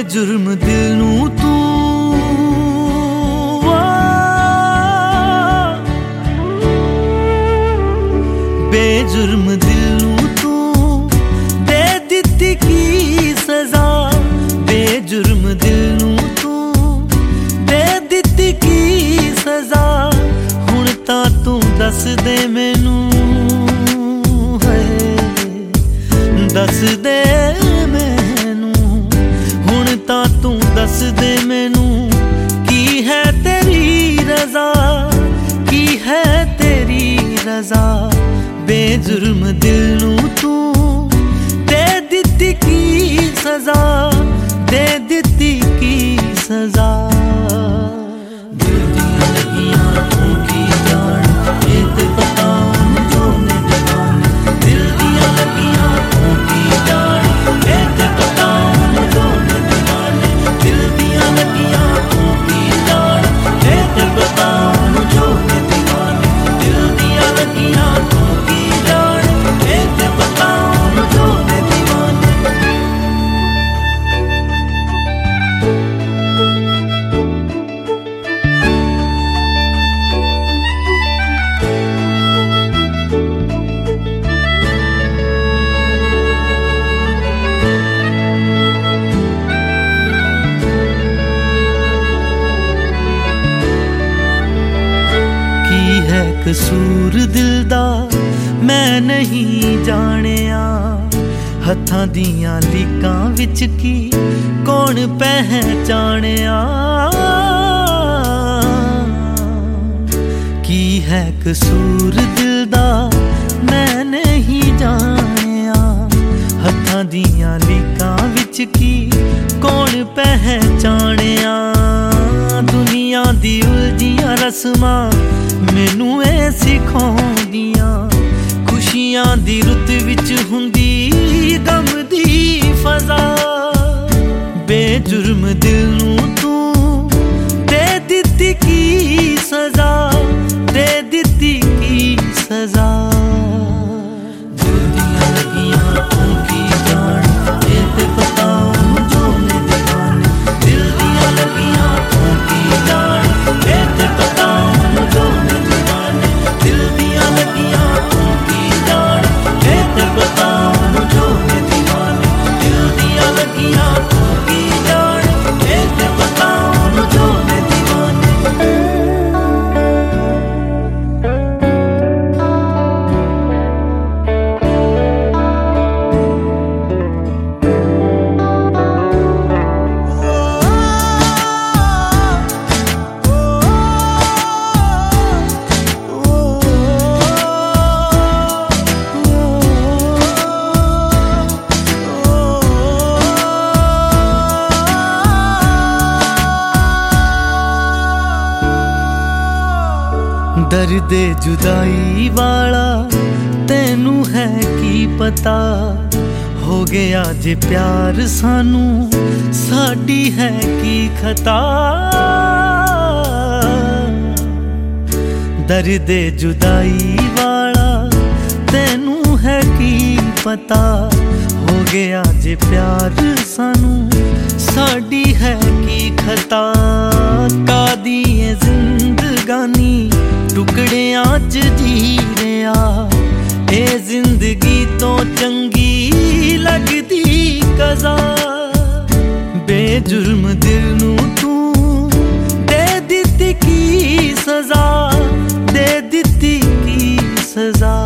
बेजुर्म दिल नू तू बेजुर्म दिल नू तू दे दित्ती की सजा। बेजुर्म दिल नू तू दे दित्ती की सजा। हुण तां तू दस दे मैनू दस दे मैनू। हुण तां तू दस दे मैनू की है तेरी रजा, की है तेरी रजा। बेजुर्म दिल नू तू दे दित्ती की सजा, दे दित्ती की सजा। दिल दियां लगियां तू की जान ये ते पता जो ने दीवाने। दिल दियां लगियां तू की जान ये ते पता जो ने दीवाने। दिल दियां लगियां तू की जान ये ते पता जो ने दीवाने। दिल दियां लगियां तू की जान ये ते पता जो ने दीवाने। है कसूर दिल दा मैं नहीं जानिया। हत्थां दियां लीकां विच की कौन पहचानिया। की है कसूर दिल दा मैं नहीं जानिया। हत्थां दियां लीकां विच की कौन पहचानिया। दुनिया दी उलझियां रस्मां मैनू ए सिखाउंदियां। खुशियां दी रुत विच हुंदी गम दी फजा। बेजुर्म दिल नू तू दे दित्ती की सजा, दे दित्ती की सजा। दिल दियां लगियां तू की जान ये ते पता जो ने दीवाने। दिल दियां लगियां तू की जान ये ते पता जो ने दीवाने। दिल दियां लगियां तू की जान ये ते पता जो ने दीवाने। दिल दियां लगियां तू की जान ये ते पता जो ने दीवाने। दर्द जुदाई वाला तेनू है की पता। हो गया जे प्यार सानू साडी है की खता। दर्द जुदाई वाला तेनू है की पता। हो गया जे प्यार सानू साडी है की खता। कादी ये जिंदगानी टुकड़ियां च जी रिया। ए जिंदगी तो चंगी लगदी कज़ा। बेजुर्म दिल नू तू दे दित्ती की सजा, दे दित्ती की सजा।